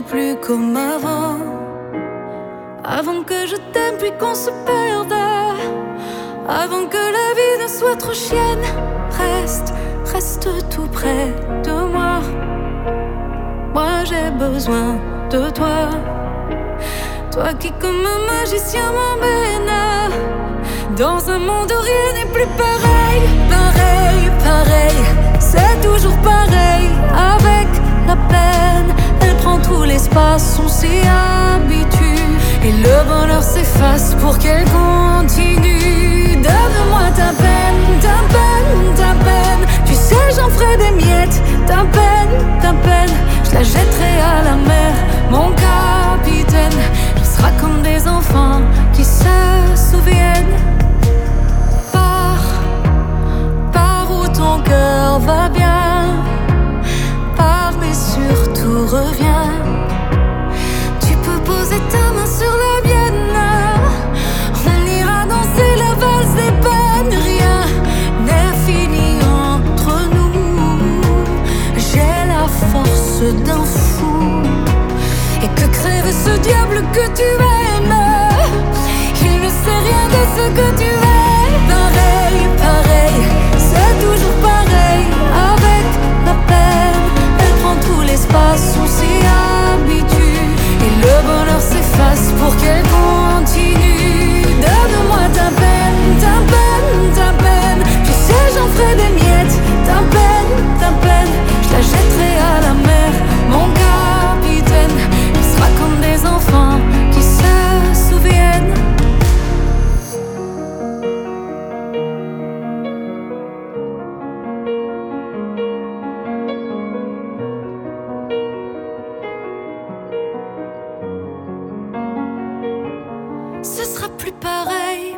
plus comme avant. Avant que je t'aime puis qu'on se perde. Avant que la vie ne soit trop chienne. Reste tout près de moi. Moi j'ai besoin de toi. Toi qui comme un magicien m'emmène dans un monde où rien n'est plus pareil. Pareil, c'est toujours pareil. Avec la peine, elle prend tout l'espace. On s'y habitue et le bonheur s'efface pour qu'elle continue. Donne-moi ta peine. Tu sais j'en ferai des miettes. Ta peine, je la jetterai à la mer. Mon capitaine, on sera comme des enfants qui se souviennent. Pars où ton cœur va bien. Pars mais surtout reviens. Tu peux poser ta main sur la mienne. On ira danser la valse des peines. Rien n'est fini entre nous. J'ai la force d'un fou. Et que crève ce diable que tu aimes. Il ne sait rien de ce que tu es. Pareil, c'est toujours pareil. Avec la peine, elle prend tout l'espace. On s'y habitue et le bonheur s'efface pour qu'elle continue. Donne-moi ta peine. Tu sais j'en ferai des miettes. Ta peine, je la jetterai à la mer. Mon capitaine, il sera comme des enfants qui se souviennent. Ce sera plus pareil.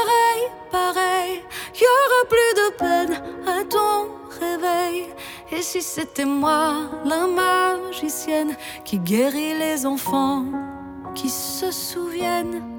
Y aura plus de peine à ton réveil. Et si c'était moi, la magicienne, qui guérit les enfants qui se souviennent.